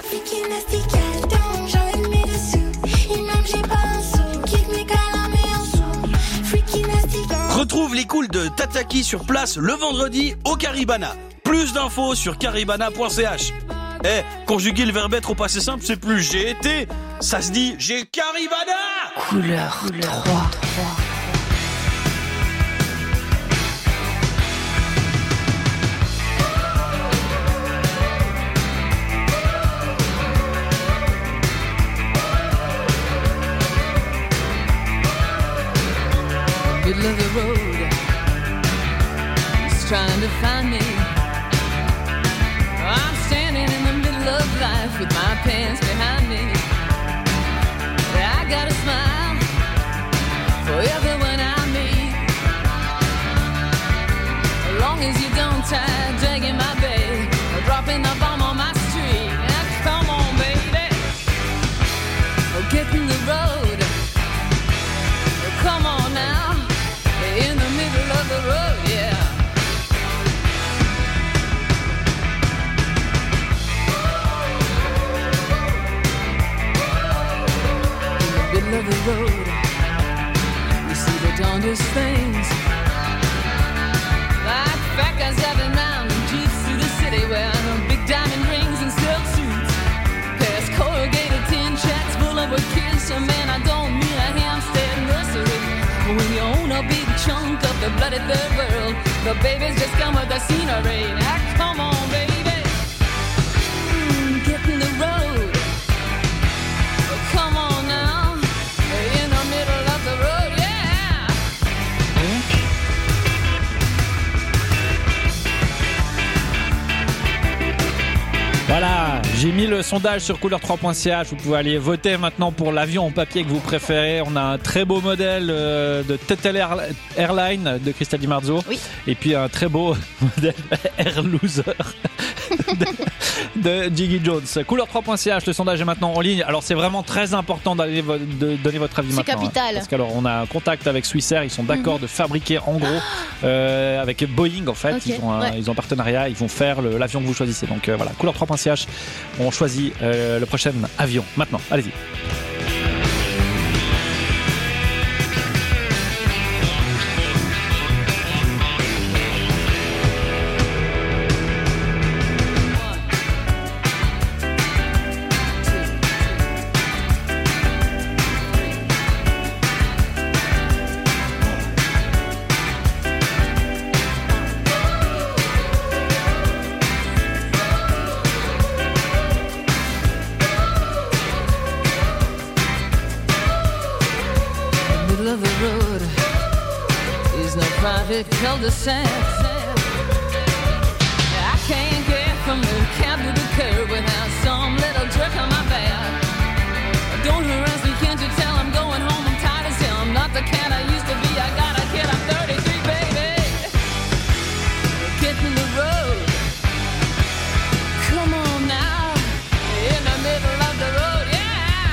Retrouve les cools de Tataki sur place le vendredi au Caribana. Plus d'infos sur caribana.ch. Conjuguer le verbe être au passé simple, c'est plus j'ai été, ça se dit j'ai Caribana. Couleur 3. Middle of the road, he's trying to find me. I'm standing in the middle of life with my pants behind me. I got a smile for everyone I meet. As long as you don't try dragging my bag or dropping the bomb on my street. Now, come on, baby, get in the road. Come on now. In the middle of the road, yeah. In the middle of the road, you see the darndest things. Like fat guys driving round in jeeps through the city wearing big diamond rings and silk suits. Past corrugated tin shacks full of kids. So man, I don't mean a Hampstead nursery. When you own a big chunk of the bloody third world, the babies just come with the scenery. Now come on, baby, get in the road. Come on now, in the middle of the road, yeah. Voilà, j'ai mis le sondage sur couleur3.ch. Vous pouvez aller voter maintenant pour l'avion en papier que vous préférez. On a un très beau modèle de Tetel Airline de Christelle Di Marzo. Oui. Et puis un très beau modèle Air Loser de Jiggy Jones. Couleur3.ch, le sondage est maintenant en ligne. Alors c'est vraiment très important de donner votre avis maintenant. C'est capital. Parce qu'alors on a un contact avec Swissair, ils sont d'accord de fabriquer en gros avec Boeing en fait. Okay. Ils ont un partenariat, ils vont faire l'avion que vous choisissez. Donc voilà, couleur3.ch, on choisit le prochain avion. Maintenant, allez-y. Cul-de-sac. I can't get from the cab to the curb without some little jerk on my back. Don't harass me, can't you tell I'm going home? I'm tired as hell. I'm not the cat I used to be. I got a kid, I'm 33, baby. Get in the road. Come on now, in the middle of the road, yeah.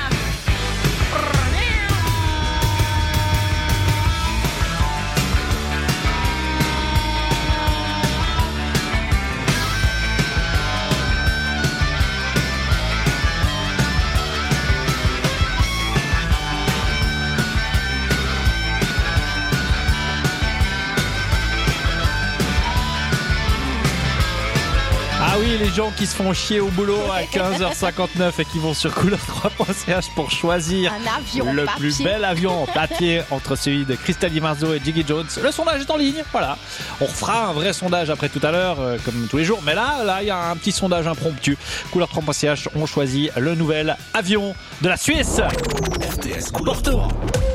Ah oui, les gens qui se font chier au boulot à 15h59 et qui vont sur couleur3.ch pour choisir le plus bel avion en papier entre celui de Christelle Di Marzo et Jiggy Jones. Le sondage est en ligne, voilà. On refera un vrai sondage après tout à l'heure, comme tous les jours. Mais là, il y a un petit sondage impromptu. Couleur3.ch, on choisit le nouvel avion de la Suisse. RTS Couleur 3.